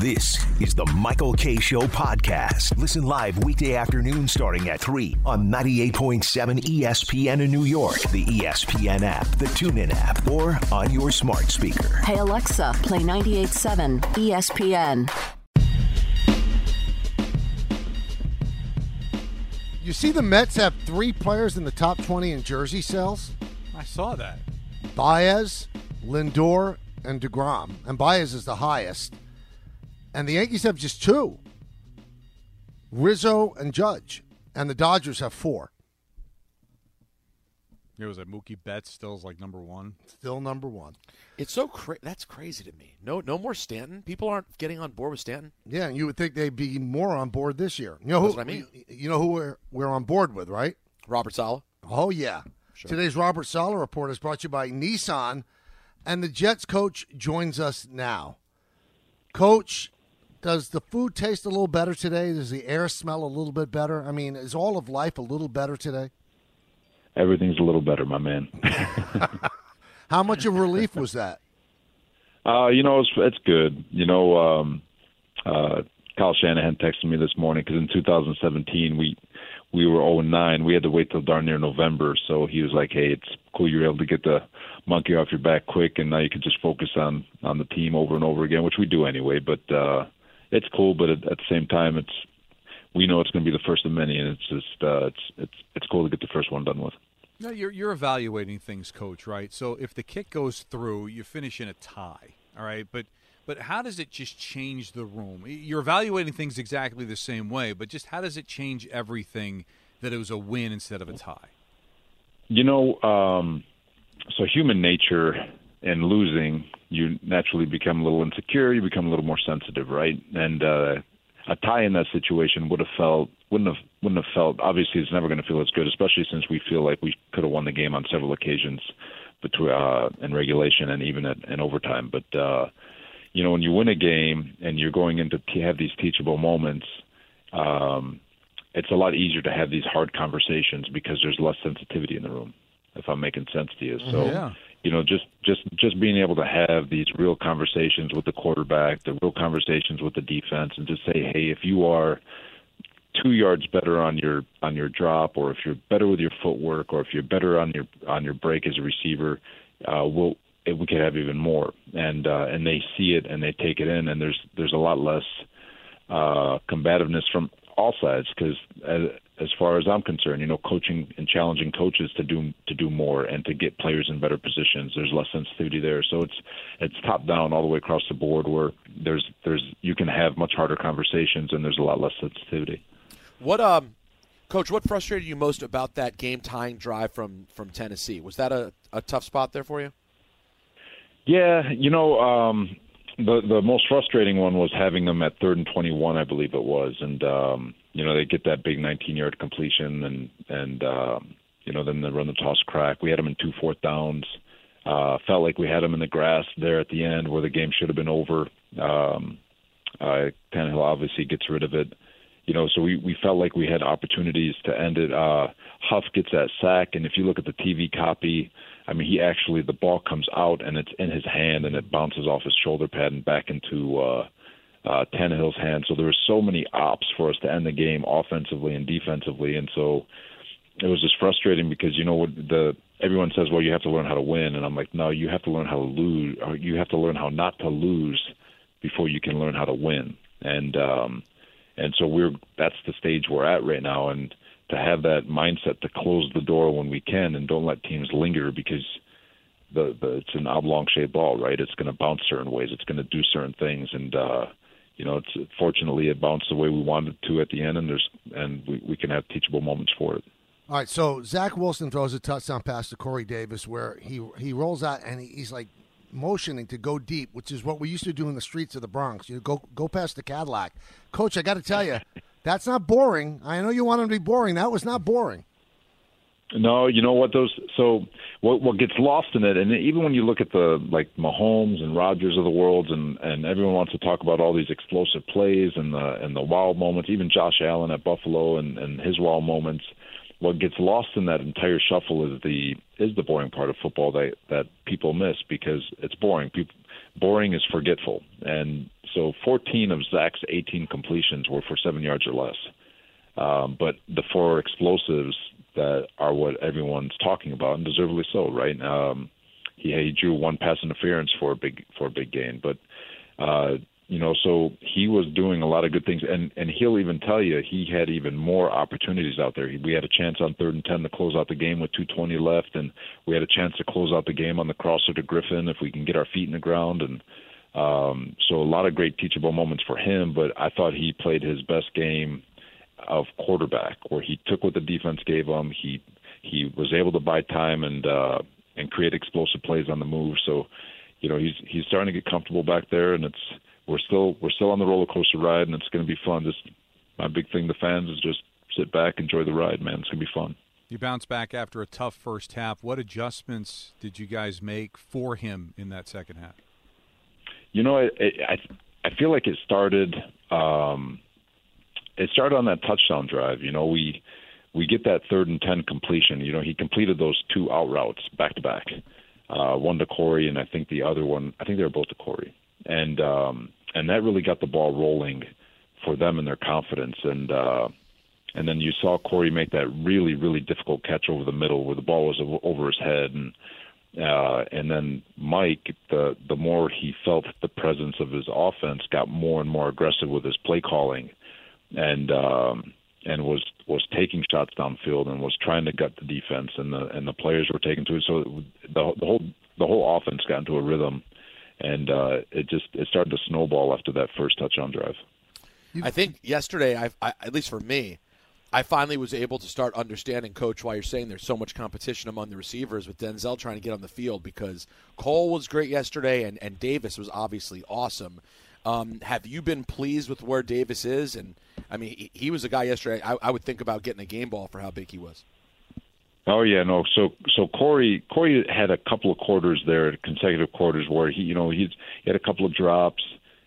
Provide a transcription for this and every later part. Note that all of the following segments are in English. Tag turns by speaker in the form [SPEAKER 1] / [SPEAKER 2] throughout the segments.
[SPEAKER 1] This is the Michael Kay Show podcast. Listen live weekday afternoon starting at 3 on 98.7 ESPN in New York, the ESPN app, the TuneIn app, or on your smart speaker.
[SPEAKER 2] Hey Alexa, play 98.7 ESPN.
[SPEAKER 3] You see the Mets have 3 players in the top 20 in jersey sales?
[SPEAKER 4] I saw that.
[SPEAKER 3] Baez, Lindor, and DeGrom. And Baez is the highest. And the Yankees have just 2. Rizzo and Judge. And the Dodgers have 4.
[SPEAKER 4] There was a Mookie Betts still is like number 1.
[SPEAKER 3] Still number 1.
[SPEAKER 5] It's so that's crazy to me. No more Stanton. People aren't getting on board with Stanton.
[SPEAKER 3] Yeah, and you would think they'd be more on board this year. You know who?
[SPEAKER 5] That's what I mean.
[SPEAKER 3] You know who we're on board with, right?
[SPEAKER 5] Robert Saleh.
[SPEAKER 3] Oh yeah. Sure. Today's Robert Saleh report is brought to you by Nissan, and the Jets coach joins us now. Coach, does the food taste a little better today? Does the air smell a little bit better? I mean, is all of life a little better today?
[SPEAKER 6] Everything's a little better, my man.
[SPEAKER 3] How much of relief was that?
[SPEAKER 6] It's good. Kyle Shanahan texted me this morning because in 2017 we were 0-9. We had to wait till darn near November. So he was like, "Hey, it's cool you're able to get the monkey off your back quick, and now you can just focus on the team over and over again," which we do anyway. But it's cool. But at the same time, we know it's going to be the first of many, and it's just it's cool to get the first one done with.
[SPEAKER 4] No, you're evaluating things, Coach, right? So if the kick goes through, you finish in a tie, all right? But how does it just change the room? You're evaluating things exactly the same way, but just how does it change everything that it was a win instead of a tie?
[SPEAKER 6] So human nature and losing, you naturally become a little insecure. You become a little more sensitive, right? And a tie in that situation wouldn't have felt. Obviously, it's never going to feel as good, especially since we feel like we could have won the game on several occasions between in regulation and even in overtime. But when you win a game and you're going into have these teachable moments, it's a lot easier to have these hard conversations because there's less sensitivity in the room. If I'm making sense to you, so.
[SPEAKER 4] Yeah.
[SPEAKER 6] Just being able to have these real conversations with the quarterback, the real conversations with the defense, and just say, hey, if you are 2 yards better on your drop, or if you're better with your footwork, or if you're better on your break as a receiver, we could have even more. And they see it and they take it in, and there's a lot less combativeness from all sides because. As far as I'm concerned, coaching and challenging coaches to do more and to get players in better positions. There's less sensitivity there, so it's top down all the way across the board. Where there's you can have much harder conversations and there's a lot less sensitivity.
[SPEAKER 5] What, Coach? What frustrated you most about that game tying drive from Tennessee? Was that a tough spot there for you?
[SPEAKER 6] Yeah, the most frustrating one was having them at 3rd and 21, I believe it was, and they get that big 19-yard completion, and then they run the toss crack. We had them in 2 4th downs. Felt like we had them in the grass there at the end where the game should have been over. Tannehill obviously gets rid of it. So we felt like we had opportunities to end it. Huff gets that sack, and if you look at the TV copy, the ball comes out and it's in his hand and it bounces off his shoulder pad and back into Tannehill's hand. So there were so many ops for us to end the game offensively and defensively, and so it was just frustrating because everyone says, well, you have to learn how to win, and I'm like, no, you have to learn how to lose, or you have to learn how not to lose before you can learn how to win, and so that's the stage we're at right now, and to have that mindset to close the door when we can and don't let teams linger because it's an oblong-shaped ball, right? It's going to bounce certain ways. It's going to do certain things, and fortunately it bounced the way we wanted to at the end, and we can have teachable moments for it.
[SPEAKER 3] All right, so Zach Wilson throws a touchdown pass to Corey Davis where he rolls out and he's like motioning to go deep, which is what we used to do in the streets of the Bronx. Go past the Cadillac. Coach, I got to tell you, that's not boring. I know you want him to be boring. That was not boring.
[SPEAKER 6] No, you know what? What gets lost in it, and even when you look at the Mahomes and Rodgers of the world, and everyone wants to talk about all these explosive plays and the wow moments, even Josh Allen at Buffalo and his wow moments. What gets lost in that entire shuffle is the boring part of football that people miss because it's boring. boring is forgetful. And so 14 of Zach's 18 completions were for 7 yards or less. But the 4 explosives that are what everyone's talking about, and deservedly so, right? He drew 1 pass interference for a big gain, but so he was doing a lot of good things, and he'll even tell you he had even more opportunities out there. We had a chance on 3rd and 10 to close out the game with 2:20 left, and we had a chance to close out the game on the crosser to Griffin if we can get our feet in the ground, and so a lot of great teachable moments for him. But I thought he played his best game of quarterback, where he took what the defense gave him. He was able to buy time and create explosive plays on the move. So, he's starting to get comfortable back there, and we're still on the roller coaster ride, and it's going to be fun. Just my big thing to fans is just sit back, enjoy the ride, man. It's going to be fun.
[SPEAKER 4] You bounced back after a tough first half. What adjustments did you guys make for him in that second half?
[SPEAKER 6] I feel like it started. It started on that touchdown drive. We get that 3rd and 10 completion. He completed those 2 out routes back to back. One to Corey, and I think the other one. I think they were both to Corey. And that really got the ball rolling for them and their confidence. And then you saw Corey make that really, really difficult catch over the middle where the ball was over his head. And then Mike, the more he felt the presence of his offense, got more and more aggressive with his play calling, and was taking shots downfield and was trying to gut the defense, and the players were taking to it. So the whole offense got into a rhythm. And it started to snowball after that first touchdown drive.
[SPEAKER 5] I think yesterday, I at least for me, I finally was able to start understanding, Coach, why you're saying there's so much competition among the receivers with Denzel trying to get on the field, because Cole was great yesterday and Davis was obviously awesome. Have you been pleased with where Davis is? And, I mean, he was a guy yesterday I would think about getting a game ball for how big he was.
[SPEAKER 6] Oh yeah, no. So Corey had a couple of quarters there, consecutive quarters, where he had a couple of drops,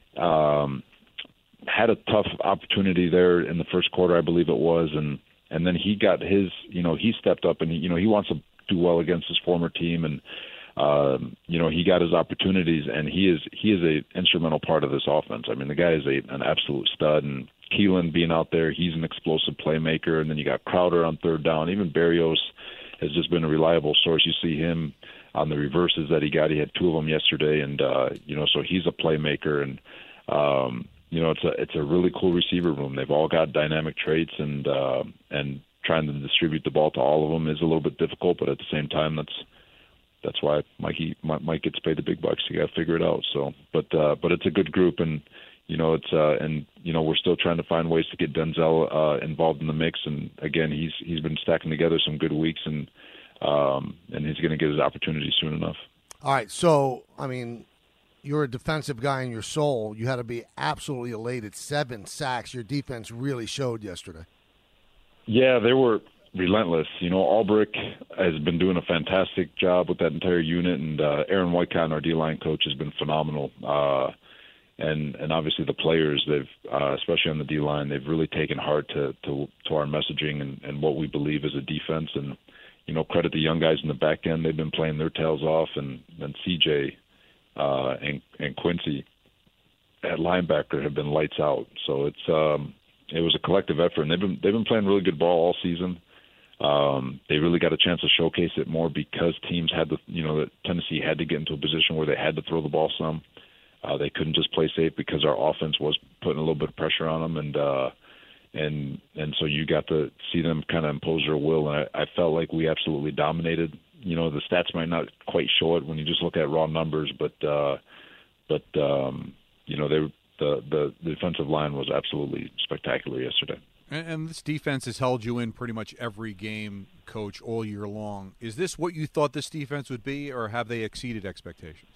[SPEAKER 6] had a tough opportunity there in the first quarter, I believe it was, and then he got his, he stepped up, and he wants to do well against his former team, and he got his opportunities, and he is a instrumental part of this offense. I mean, the guy is an absolute stud, and Keelan being out there, he's an explosive playmaker, and then you got Crowder on 3rd down. Even Berrios has just been a reliable source. You see him on the reverses that he got. He had 2 of them yesterday, and so he's a playmaker, and it's a really cool receiver room. They've all got dynamic traits, and trying to distribute the ball to all of them is a little bit difficult, but at the same time, that's why Mike gets paid the big bucks. You got to figure it out. So, but it's a good group, and we're still trying to find ways to get Denzel involved in the mix. And again, he's been stacking together some good weeks, and he's going to get his opportunity soon enough.
[SPEAKER 3] All right, so I mean, you're a defensive guy in your soul. You had to be absolutely elated. 7 sacks. Your defense really showed yesterday. Yeah,
[SPEAKER 6] they were relentless. Albrick has been doing a fantastic job with that entire unit, and Aaron Whitecott, our D-line coach, has been phenomenal. And obviously the players, they've especially on the D-line, they've really taken heart to our messaging and what we believe is a defense. And credit the young guys in the back end; they've been playing their tails off. And CJ and Quincy at linebacker have been lights out. So it was a collective effort, and they've been playing really good ball all season. They really got a chance to showcase it more because teams had that Tennessee had to get into a position where they had to throw the ball some. They couldn't just play safe because our offense was putting a little bit of pressure on them, and so you got to see them kind of impose their will. And I felt like we absolutely dominated. The stats might not quite show it when you just look at raw numbers, but the defensive line was absolutely spectacular yesterday.
[SPEAKER 4] And this defense has held you in pretty much every game, Coach, all year long. Is this what you thought this defense would be, or have they exceeded expectations?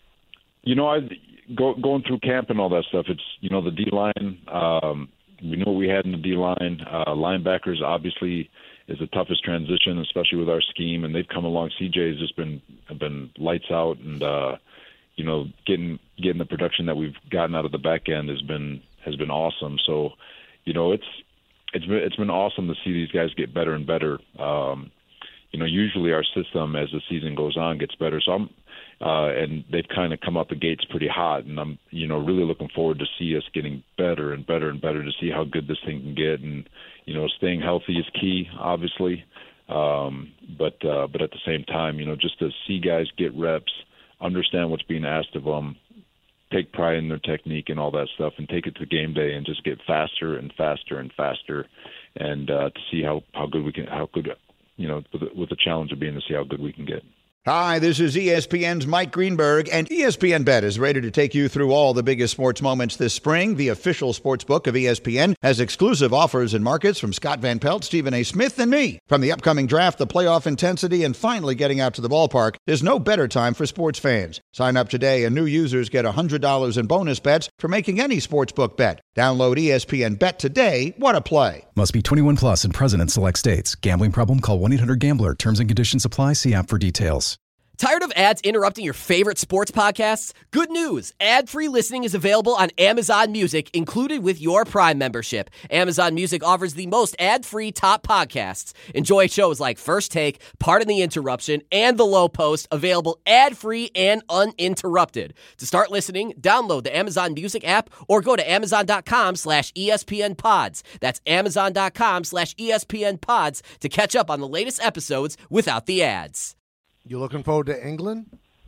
[SPEAKER 4] Going
[SPEAKER 6] through camp and all that stuff, it's, the D-line, we knew what we had in the D-line. Linebackers, obviously, is the toughest transition, especially with our scheme, and they've come along. CJ has just been lights out, and, getting the production that we've gotten out of the back end has been awesome. So, it's been awesome to see these guys get better and better. Usually our system as the season goes on gets better. So and they've kind of come out the gates pretty hot. And I'm, really looking forward to see us getting better and better and better to see how good this thing can get. And, staying healthy is key, obviously. But at the same time, just to see guys get reps, understand what's being asked of them, take pride in their technique and all that stuff, and take it to game day and just get faster and faster and faster, and to see how good we can, with the challenge of being to see how good we can get.
[SPEAKER 7] Hi, this is ESPN's Mike Greenberg, and ESPN Bet is ready to take you through all the biggest sports moments this spring. The official sports book of ESPN has exclusive offers and markets from Scott Van Pelt, Stephen A. Smith, and me. From the upcoming draft, the playoff intensity, and finally getting out to the ballpark, there's no better time for sports fans. Sign up today, and new users get $100 in bonus bets for making any sportsbook bet. Download ESPN Bet today. What a play.
[SPEAKER 8] Must be 21 plus and present in select states. Gambling problem? Call 1-800-GAMBLER. Terms and conditions apply. See app for details.
[SPEAKER 9] Tired of ads interrupting your favorite sports podcasts? Good news. Ad-free listening is available on Amazon Music, included with your Prime membership. Amazon Music offers the most ad-free top podcasts. Enjoy shows like First Take, Pardon the Interruption, and The Low Post, available ad-free and uninterrupted. To start listening, download the Amazon Music app or go to amazon.com/ESPN Pods. That's amazon.com/ESPN Pods to catch up on the latest episodes without the ads.
[SPEAKER 3] You looking forward to England?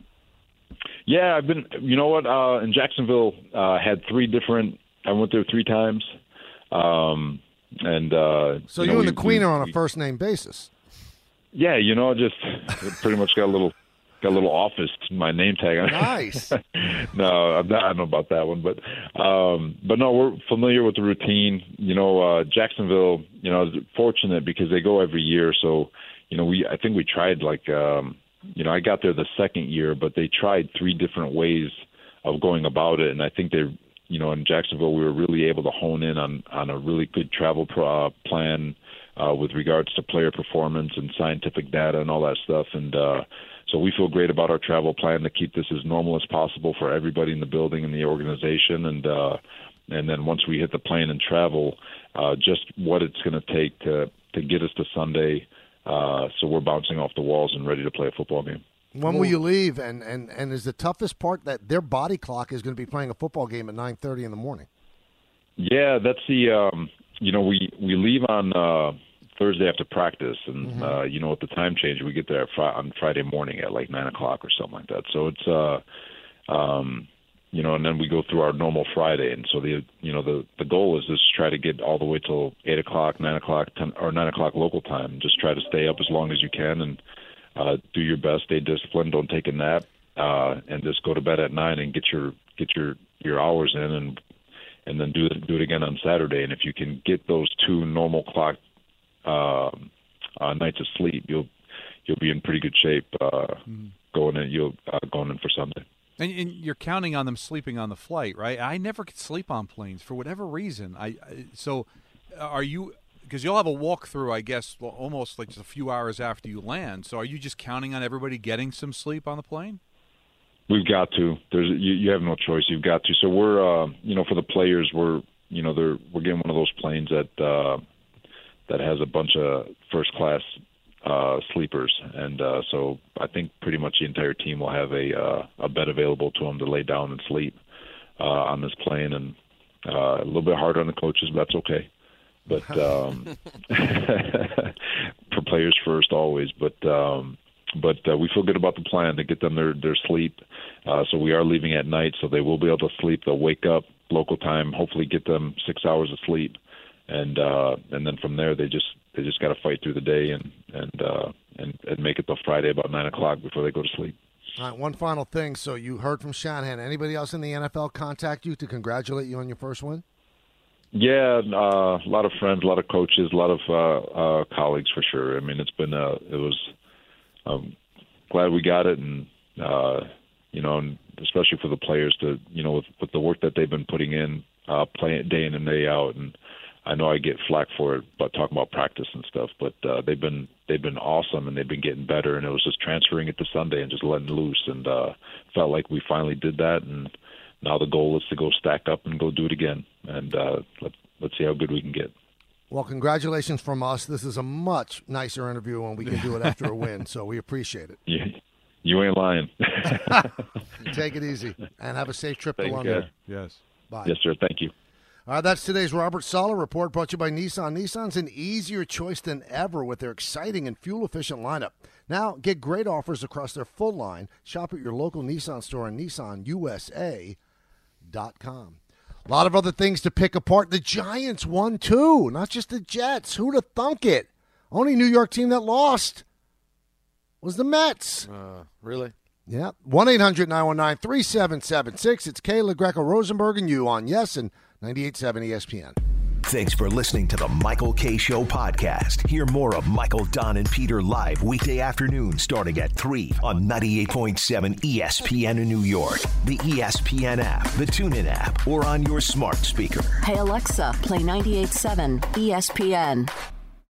[SPEAKER 6] Yeah, I've been. You know what? In Jacksonville, had I went there 3 times, so
[SPEAKER 3] you and the Queen are on a first name basis.
[SPEAKER 6] Yeah, just pretty much got a little office, my name tag on it.
[SPEAKER 3] Nice.
[SPEAKER 6] No, I don't know about that one, but no, we're familiar with the routine. Jacksonville, is fortunate because they go every year, so I think we tried I got there the second year, but they tried 3 different ways of going about it. And I think they, in Jacksonville, we were really able to hone in on a really good travel plan with regards to player performance and scientific data and all that stuff. And so we feel great about our travel plan to keep this as normal as possible for everybody in the building and the organization. And then once we hit the plane and travel, just what it's going to take to get us to Sunday. So we're bouncing off the walls and ready to play a football game.
[SPEAKER 3] When will you leave? And is the toughest part that their body clock is going to be playing a football game at 9:30 in the morning?
[SPEAKER 6] Yeah, that's the we leave on Thursday after practice, and with the time change, we get there on Friday morning at like 9 o'clock or something like that. So it's and then we go through our normal Friday, and so the goal is just try to get all the way till 8 o'clock, 9 o'clock, 10, or 9 o'clock local time. Just try to stay up as long as you can and do your best, stay disciplined, don't take a nap, and just go to bed at 9 and get your hours in, and then do it again on Saturday. And if you can get those 2 normal clock nights of sleep, you'll be in pretty good shape going in for Sunday.
[SPEAKER 4] And you're counting on them sleeping on the flight, right? I never could sleep on planes for whatever reason. So are you, because you'll have a walkthrough, I guess, almost like just a few hours after you land. So are you just counting on everybody getting some sleep on the plane?
[SPEAKER 6] We've got to. You have no choice. You've got to. So we're, for the players, we're getting one of those planes that has a bunch of first class sleepers, and so I think pretty much the entire team will have a bed available to them to lay down and sleep on this plane, and a little bit harder on the coaches, but that's okay. But for players first always, but we feel good about the plan to get them their sleep. So we are leaving at night, so they will be able to sleep. They'll wake up local time, hopefully get them 6 hours of sleep, and then from there they just got to fight through the day and make it till Friday about 9 o'clock before they go to sleep.
[SPEAKER 3] All right, one final thing. So you heard from Shanahan. Anybody else in the NFL contact you to congratulate you on your first win?
[SPEAKER 6] Yeah, a lot of friends, a lot of coaches, a lot of colleagues for sure. I mean, I'm glad we got it, and and especially for the players to with the work that they've been putting in, playing day in and day out, and I know I get flack for it, but talking about practice and stuff, but they've been awesome, and they've been getting better, and it was just transferring it to Sunday and just letting loose, and felt like we finally did that, and now the goal is to go stack up and go do it again, and let's see how good we can get.
[SPEAKER 3] Well, congratulations from us. This is a much nicer interview when we can do it after a win, so we appreciate it.
[SPEAKER 6] You ain't lying.
[SPEAKER 3] Take it easy and have a safe trip to
[SPEAKER 6] Thanks,
[SPEAKER 3] London.
[SPEAKER 6] guys.
[SPEAKER 4] Yes.
[SPEAKER 3] Bye.
[SPEAKER 6] Yes, sir. Thank you.
[SPEAKER 3] That's today's Robert Saleh Report, brought to you by Nissan. Nissan's an easier choice than ever with their exciting and fuel-efficient lineup. Now, get great offers across their full line. Shop at your local Nissan store and NissanUSA.com. A lot of other things to pick apart. The Giants won, too, not just the Jets. Who'd have thunk it? Only New York team that lost was the Mets.
[SPEAKER 5] Really?
[SPEAKER 3] Yeah. 1-800-919-3776. It's Kayla Greco-Rosenberg and you on Yes and 98.7 ESPN.
[SPEAKER 1] Thanks for listening to the Michael K. Show podcast. Hear more of Michael, Don, and Peter live weekday afternoon starting at 3 on 98.7 ESPN in New York, the ESPN app, the TuneIn app, or on your smart speaker.
[SPEAKER 2] Hey, Alexa, play 98.7 ESPN.